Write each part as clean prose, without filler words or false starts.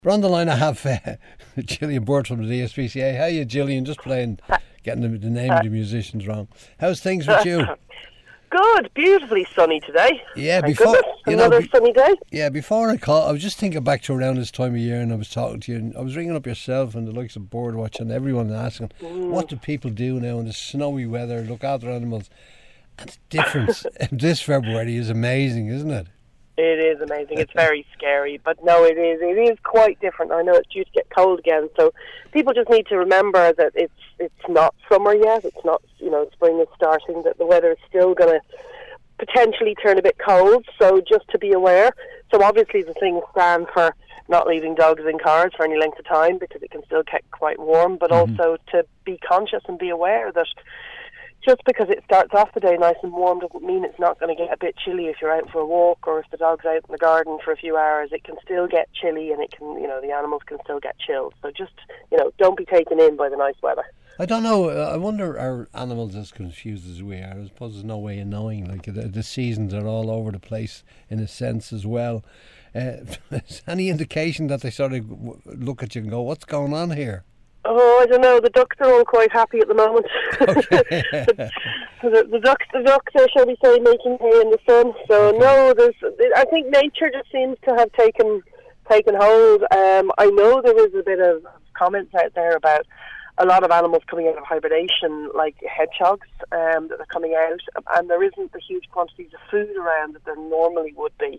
We're on the line. I have Gillian Burt from the DSPCA. How are you, Gillian? Just getting the name of the musicians wrong. How's things with you? Good, beautifully sunny today. Yeah, Thank goodness. Another sunny day. Yeah, before I called, I was just thinking back to around this time of year, and I was talking to you, and I was ringing up yourself and the likes of Birdwatch and everyone and asking, what do people do now in the snowy weather, look after animals? And the difference this February is amazing, isn't it? It is amazing. It's very scary, but no, it is quite different. I know it's due to get cold again, so people just need to remember that it's not summer yet. It's not, spring is starting, that the weather is still going to potentially turn a bit cold, so just to be aware. So obviously the things stand for not leaving dogs in cars for any length of time because it can still get quite warm, but also to be conscious and be aware that just because it starts off the day nice and warm doesn't mean it's not going to get a bit chilly if you're out for a walk, or if the dog's out in the garden for a few hours. It can still get chilly, and it can, the animals can still get chilled. So just, don't be taken in by the nice weather. I don't know. I wonder, are animals as confused as we are? I suppose there's no way of knowing. Like the seasons are all over the place in a sense as well. Is any indication that they sort of look at you and go, "What's going on here?" Oh, I don't know. The ducks are all quite happy at the moment. Okay. the ducks are, shall we say, making hay in the sun. So no, I think nature just seems to have taken hold. I know there was a bit of comments out there about a lot of animals coming out of hibernation, like hedgehogs, that are coming out, and there isn't the huge quantities of food around that there normally would be.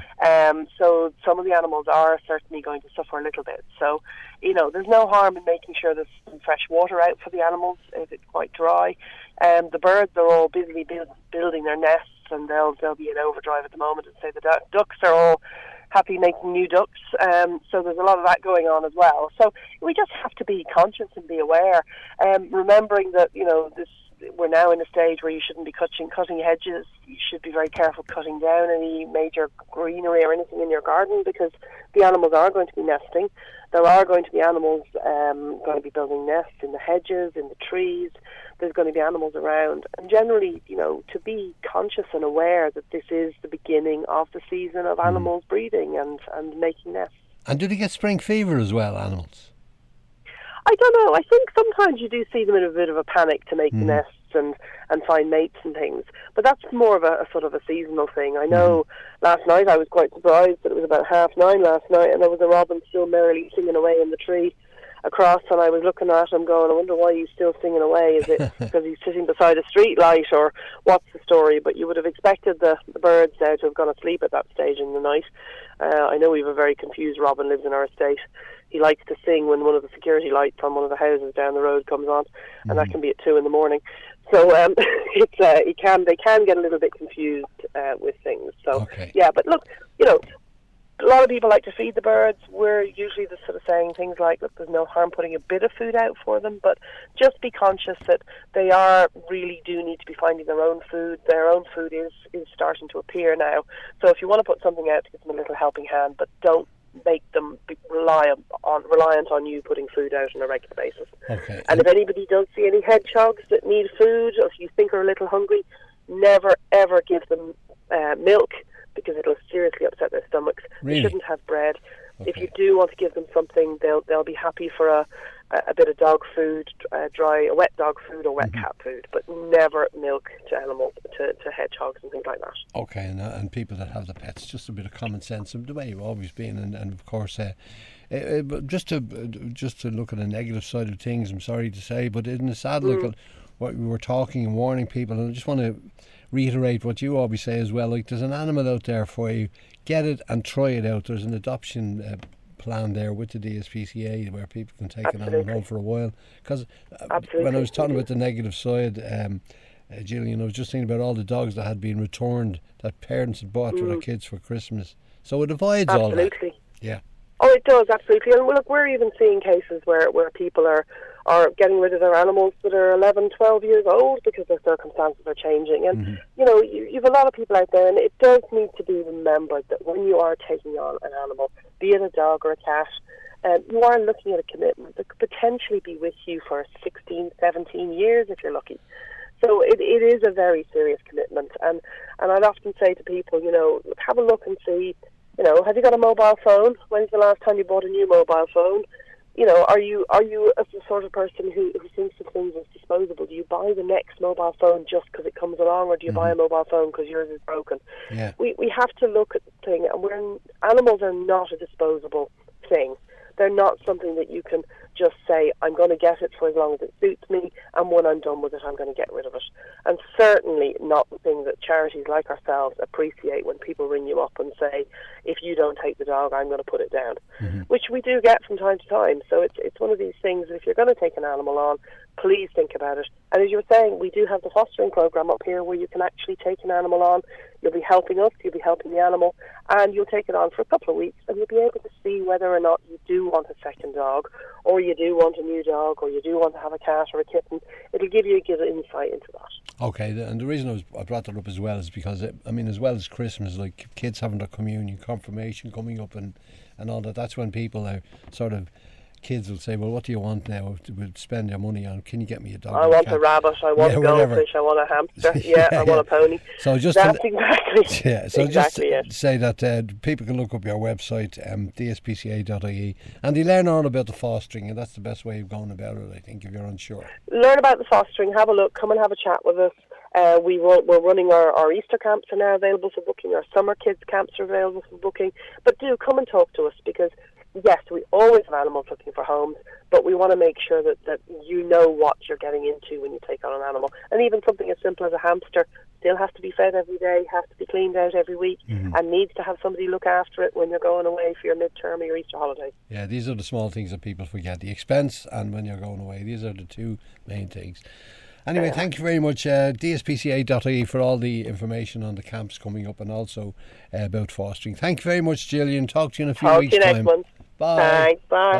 So some of the animals are certainly going to suffer a little bit. So, there's no harm in making sure there's some fresh water out for the animals if it's quite dry. The birds are all busily building their nests, and they'll be in overdrive at the moment. And say the ducks are all happy making new ducks. So there's a lot of that going on as well. So we just have to be conscious and be aware, remembering that, we're now in a stage where you shouldn't be cutting hedges. You should be very careful cutting down any major greenery or anything in your garden, because the animals are going to be nesting. There are going to be animals going to be building nests in the hedges, in the trees. There's going to be animals around. And generally, to be conscious and aware that this is the beginning of the season of animals breeding and making nests. And do they get spring fever as well, animals? I don't know. I think sometimes you do see them in a bit of a panic to make nests and find mates and things. But that's more of a sort of a seasonal thing. I know last night I was quite surprised that it was about 9:30 last night, and there was a robin still merrily singing away in the tree across, and I was looking at him going, I wonder why he's still singing away. Is it because he's sitting beside a street light, or what's the story? But you would have expected the birds now to have gone asleep at that stage in the night. I know we have a very confused robin lives in our estate. He likes to sing when one of the security lights on one of the houses down the road comes on, and that can be at 2 a.m. So they can get a little bit confused with things. So yeah, but look, a lot of people like to feed the birds. We're usually the sort of saying things like, look, there's no harm putting a bit of food out for them, but just be conscious that they really do need to be finding their own food. Their own food is starting to appear now. So if you want to put something out, to give them a little helping hand, but don't make them be reliant on you putting food out on a regular basis. Okay. And if anybody does see any hedgehogs that need food, or if you think are a little hungry, never ever give them milk, because it'll seriously upset their stomachs. Really? They shouldn't have bread. If you do want to give them something, they'll be happy for a bit of dog food, wet dog food or wet cat food, but never milk to animals, to hedgehogs and things like that. Okay, and people that have the pets, just a bit of common sense, the way you've always been, and of course, just to look at the negative side of things, I'm sorry to say, but in a sad look, what we were talking and warning people, and I just want to reiterate what you always say as well, like there's an animal out there for you, get it and try it out. There's an adoption plan there with the DSPCA where people can take an animal home for a while, because when I was talking about the negative side, Gillian, I was just thinking about all the dogs that had been returned that parents had bought for their kids for Christmas, so it avoids all that. Yeah. Oh, it does, absolutely. And look, we're even seeing cases where people are getting rid of their animals that are 11, 12 years old because their circumstances are changing. And, you've a lot of people out there, and it does need to be remembered that when you are taking on an animal, be it a dog or a cat, you are looking at a commitment that could potentially be with you for 16, 17 years if you're lucky. So it is a very serious commitment. And I'd often say to people, have a look and see You know, have you got a mobile phone? When's the last time you bought a new mobile phone? You know, are you as the sort of person who thinks of things as disposable? Do you buy the next mobile phone just because it comes along, or do you buy a mobile phone because yours is broken? Yeah. We have to look at the thing, and animals are not a disposable thing. They're not something that you can just say, I'm going to get it for as long as it suits me, and when I'm done with it, I'm going to get rid of it. And certainly not the thing that charities like ourselves appreciate when people ring you up and say, if you don't take the dog, I'm going to put it down, which we do get from time to time. So it's one of these things that if you're going to take an animal on, please think about it. And as you were saying, we do have the fostering program up here where you can actually take an animal on. You'll be helping us, you'll be helping the animal, and you'll take it on for a couple of weeks, and you'll be able to see whether or not you do want a second dog, or you do want a new dog, or you do want to have a cat or a kitten. It'll give you a good insight into that. Okay, and the reason I brought that up as well is because, I mean, as well as Christmas, like kids having their communion, confirmation coming up and all that, that's when people are sort of, kids will say, well, what do you want now to spend your money on? Can you get me a dog? I want a rabbit, I want a goldfish, I want a hamster, I want a pony. So just that's exactly. Yeah, so exactly just say that people can look up your website, dspca.ie, and they learn all about the fostering, and that's the best way of going about it, I think, if you're unsure. Learn about the fostering, have a look, come and have a chat with us. We're running our Easter camps are now available for booking, our summer kids camps are available for booking, but do come and talk to us, because yes, we always have animals looking for homes, but we want to make sure that you know what you're getting into when you take on an animal. And even something as simple as a hamster still has to be fed every day, has to be cleaned out every week, and needs to have somebody look after it when you're going away for your midterm or your Easter holiday. Yeah, these are the small things that people forget. The expense and when you're going away. These are the two main things. Anyway, thank you very much, dspca.ie, for all the information on the camps coming up and also about fostering. Thank you very much, Gillian. Talk to you in a few weeks' time. Talk to you next month. Bye. Thanks. Bye.